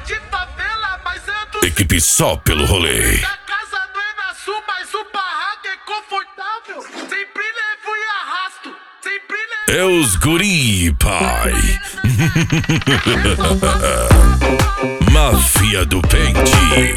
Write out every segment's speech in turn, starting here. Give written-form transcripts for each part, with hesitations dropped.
de favela, mas ando Equipe só pelo rolê. da casa do Enaçu, mas o barraco é confortável. Sempre levo e arrasto, sempre levo. É os guri, pai. Máfia do Pente.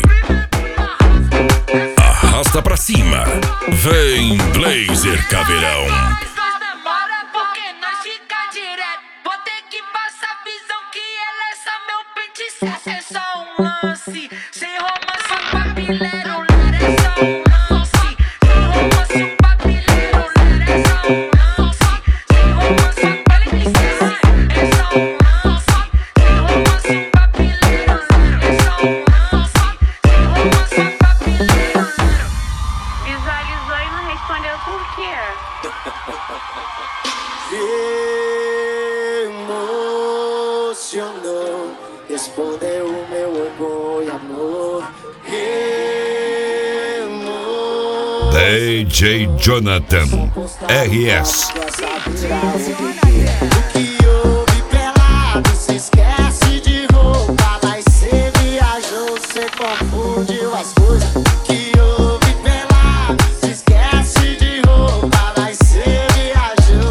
Arrasta pra cima. Vem Blazer Caveirão. Demora porque nós fica direto. Vou ter que passar visão que ela é só meu pente. É só um lance, sem romance, um papileiro. É só um lance, sem romance, um papileiro. É só um lance, sem romance, um papileiro. É só um lance, sem romance, um papileiro. É só um lance, sem romance, um papileiro. Visualizou e não respondeu por quê? Emocionou, respondeu o meu orgulho, amor. DJ Jonathan RS. O que houve pelado, se esquece de roupa. Mas cê viajou, cê confundiu as coisas. O que houve pelado, se esquece de roupa. Mas cê viajou.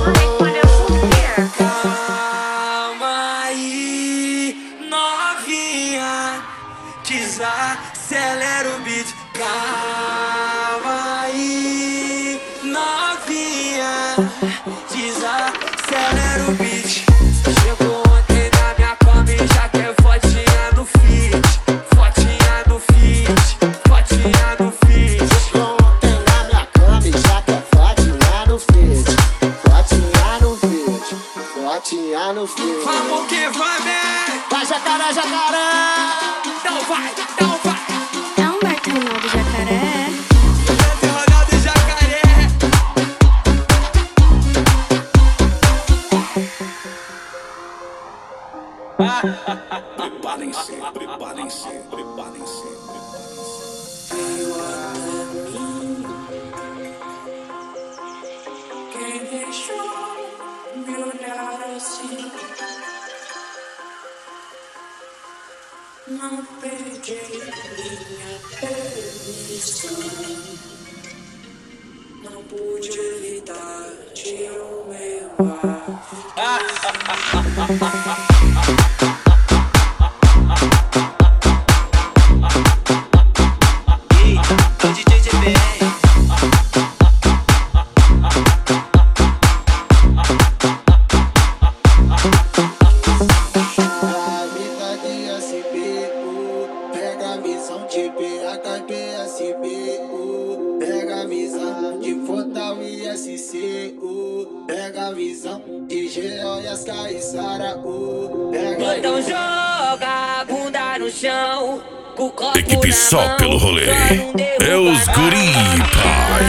Calma aí, novinha, desacelera o beat. Calma aí, novinha, desacelera o beat. Chegou ontem na minha cama e já quer fotinha no feed. Fotinha no feed, fotinha no feed. Chegou ontem na minha cama e já quer fotinha no feed. Fotinha no feed, fotinha no feed. Vamos que vai, man! Vai, jacaré, jacaré! Não vai, não vai! É Humberto Ronaldo Jacaré. Ronaldo e Jacaré. Preparem-se, preparem-se, preparem-se. Quem deixou me olhar assim? Não pedi minha permissão. Não pude evitar de o meu A vida de SBU, pega a visão de BHBSBU, pega a visão de Fotal e SCU, pega a visão de GOSK e Saraú. Então joga a bunda no chão, com o copo Equipe na só mão, pelo rolê. só não derruba É os não. guri, pai.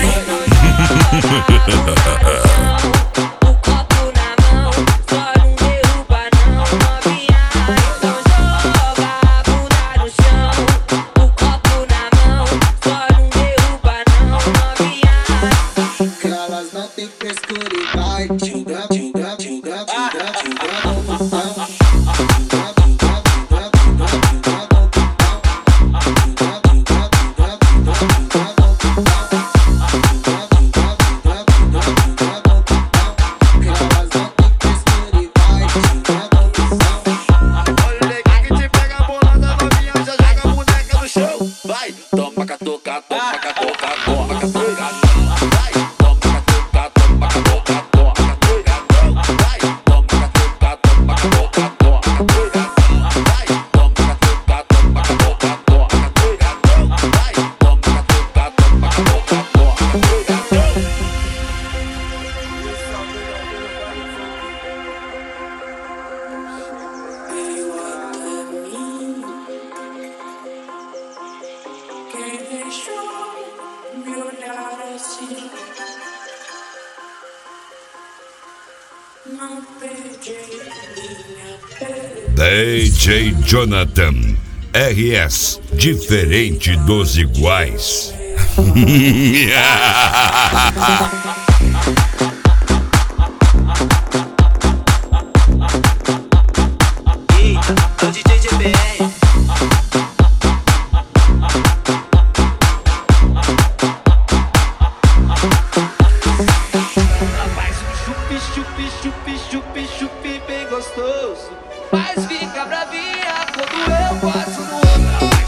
O copo na mão, só não derruba não, novinha. Então joga a bunda no chão, o copo na mão, só não derruba não, novinha. Que elas não tem frescura e vai tinga, tinga, tinga, tinga, tinga, no botão. Vai, toma catuca, toma catuca, toma catuca. Vai, toma catuca, toma catuca, toma catuca. Vai, toma catuca, toma catuca, toma catuca. Vai, toma catuca, toma catuca, toma catuca. Vai, toma catuca, toma catuca, toma catuca. Quem deixou me olhar assim? Não pedi minha DJ Jonathan RS. Diferente dos iguais. O DJ GBR. gostoso. Mas fica bravinha quando eu passo no outro.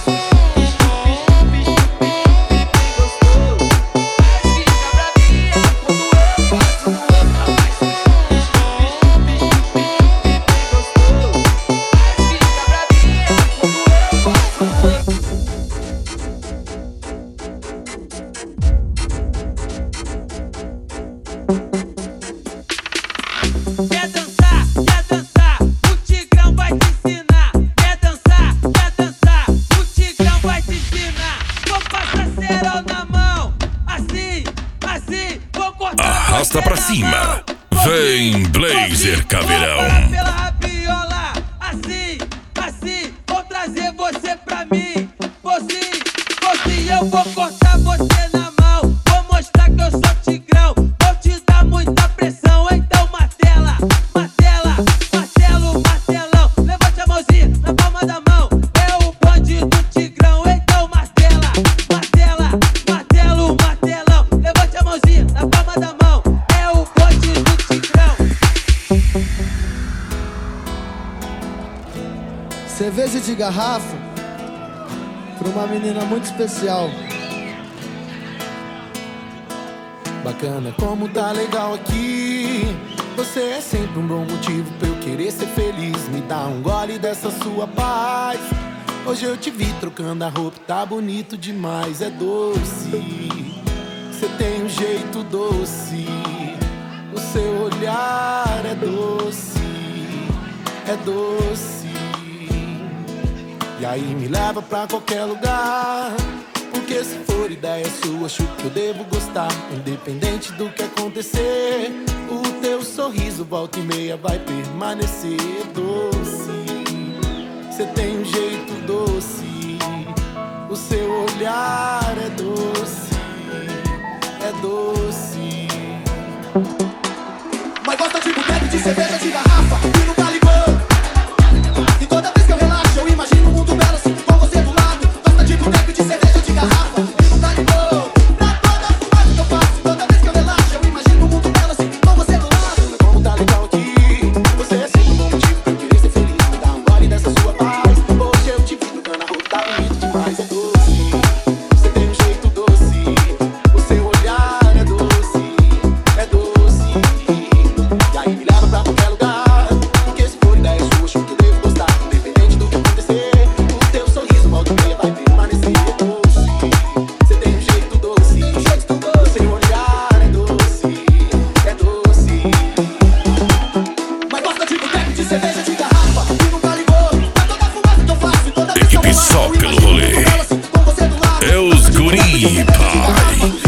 Quer dançar, o Tigrão vai te ensinar. Quer dançar, o Tigrão vai te ensinar. Vou passar cerol na mão, assim, vou cortar. Arrasta pra cima. Vem, Blazer Caveirão. Pela rabiola, assim, vou trazer você pra mim. Você, eu vou cortar você na mão. Vou mostrar que eu sou Tigrão. Vou te dar muita pressão, então martela, martelão. Levante a mãozinha na palma da mão. É o bonde do Tigrão, então martela, martelão. Levante a mãozinha na palma da mão. É o bonde do Tigrão. Cerveja de garrafa pra uma menina muito especial. Bacana como tá legal aqui. Você é sempre um bom motivo pra eu querer ser feliz. Me dá um gole dessa sua paz. Hoje eu te vi trocando a roupa, tá bonito demais. É doce, você tem um jeito doce. O seu olhar é doce, é doce. E aí me leva pra qualquer lugar. Porque se for ideia sua, acho que eu devo gostar. Independente do que acontecer, o teu sorriso volta e meia vai permanecer doce. Você tem um jeito doce. O seu olhar é doce, é doce. Mas gosta de boteco, de cerveja, de garrafa e não tá ligando. E toda vez que eu relaxo, eu imagino um mundo belo assim, com você do lado. Gosta de boteco, de cerveja, de garrafa e não tá ligando. Pra toda a fumaça que eu faço, toda vez que eu relaxo, eu imagino um mundo belo assim, com você do lado. Como tá legal aqui. Você é sempre um bom motivo pra eu querer ser feliz. Me dá um gole dessa sua paz. Hoje eu te vi tocando a roupa, tá bonito demais. É doce, você tem um jeito doce. O seu olhar é doce, é doce. E aí me leva pra qualquer lugar. Porque se for ideia sua, acho que eu devo gostar. Independente do que acontecer, o teu sorriso volta e meia vai permanecer. É doce, você tem um jeito doce. O seu olhar é doce, é doce. Mas gosta de boteco, de cerveja, de garrafa e não tá ligando. Pra toda a fumaça que eu faço, toda vez que eu Equipe relaxo, só eu pelo imagino um rolê. mundo belo assim, com você do lado. É os guri, pai.